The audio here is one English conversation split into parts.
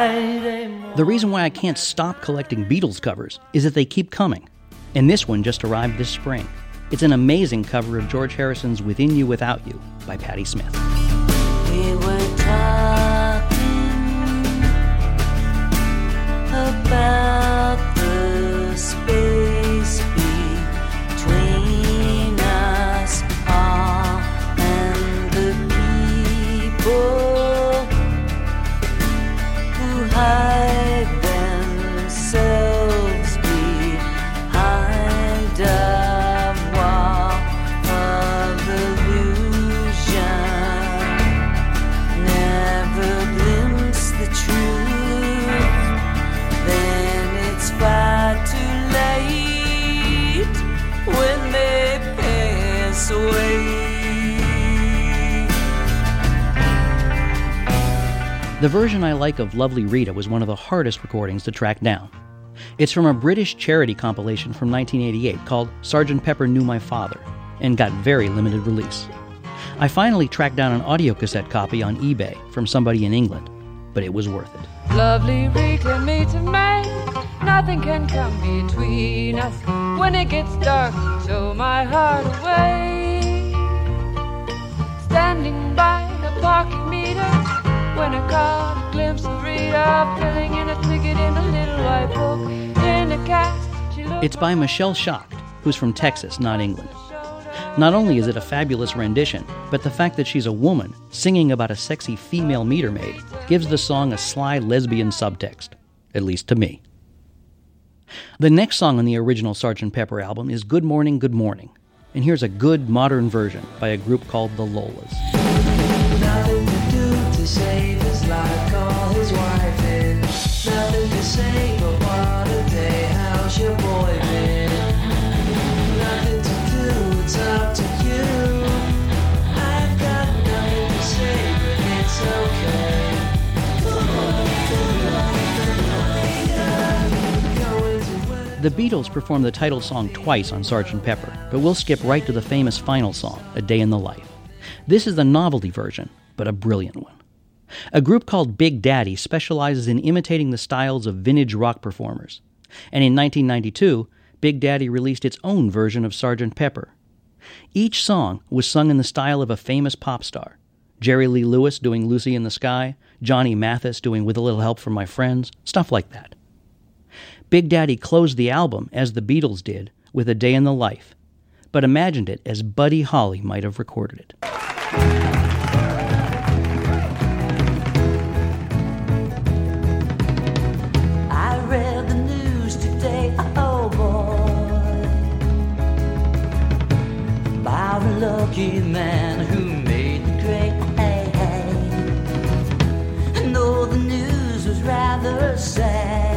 Friday morning. The reason why I can't stop collecting Beatles covers is that they keep coming. And this one just arrived this spring. It's an amazing cover of George Harrison's Within You Without You by Patti Smith. We were talking about the space between us all and the people who hide themselves behind a wall of illusion. Never glimpse the truth, then it's far too late when they pass away. The version I like of Lovely Rita was one of the hardest recordings to track down. It's from a British charity compilation from 1988 called Sgt. Pepper Knew My Father, and got very limited release. I finally tracked down an audio cassette copy on eBay from somebody in England, but it was worth it. Lovely Rita, me to me, nothing can come between us. When it gets dark, throw my heart away. Standing by a parking meter, when I caught a glimpse of Rita, filling in a ticket in a little white book. In a cast, she looked. It's by Michelle Schacht, who's from Texas, not England. Not only is it a fabulous rendition, but the fact that she's a woman singing about a sexy female meter maid gives the song a sly lesbian subtext, at least to me. The next song on the original Sgt. Pepper album is Good Morning, Good Morning, and here's a good modern version by a group called the Lolas. Nothing to do to save his life, call his wife in. Nothing to say but what a day, how's your boy been? Nothing to do, it's up to you. I've got nothing to say, but it's okay. The Beatles performed the title song twice on Sgt. Pepper, but we'll skip right to the famous final song, A Day in the Life. This is the novelty version, but a brilliant one. A group called Big Daddy specializes in imitating the styles of vintage rock performers. And in 1992, Big Daddy released its own version of Sgt. Pepper. Each song was sung in the style of a famous pop star. Jerry Lee Lewis doing Lucy in the Sky, Johnny Mathis doing With a Little Help from My Friends, stuff like that. Big Daddy closed the album, as the Beatles did, with A Day in the Life, but imagined it as Buddy Holly might have recorded it. I read the news today, oh boy, about a lucky man who made the grade. And though the news was rather sad,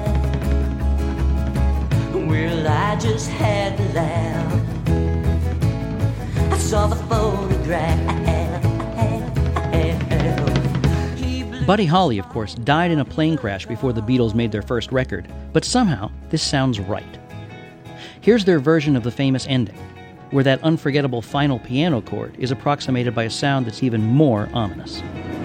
well, I just had to laugh. I saw the photograph. Buddy Holly, of course, died in a plane crash before the Beatles made their first record, but somehow this sounds right. Here's their version of the famous ending, where that unforgettable final piano chord is approximated by a sound that's even more ominous.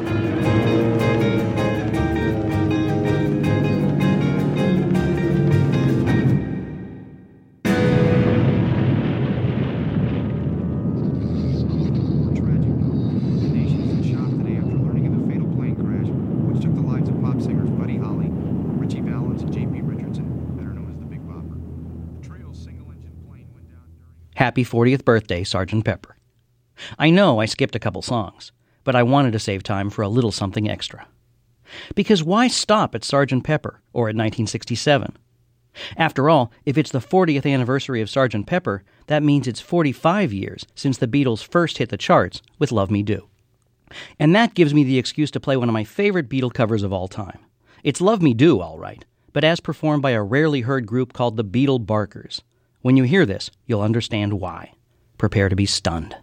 Happy 40th birthday, Sgt. Pepper. I know I skipped a couple songs, but I wanted to save time for a little something extra. Because why stop at Sgt. Pepper or at 1967? After all, if it's the 40th anniversary of Sgt. Pepper, that means it's 45 years since the Beatles first hit the charts with Love Me Do. And that gives me the excuse to play one of my favorite Beatle covers of all time. It's Love Me Do, all right, but as performed by a rarely heard group called the Beatle Barkers. When you hear this, you'll understand why. Prepare to be stunned.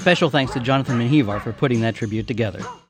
Special thanks to Jonathan Menjivar for putting that tribute together.